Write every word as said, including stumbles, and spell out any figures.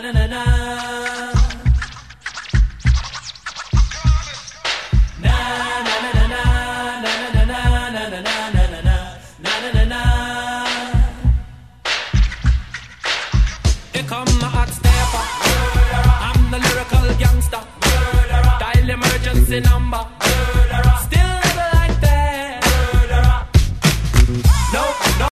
na na na. Na na na na na na na na na na na na na na na na. Here come my hot stepper. I'm the lyrical gangster. Dial emergency number.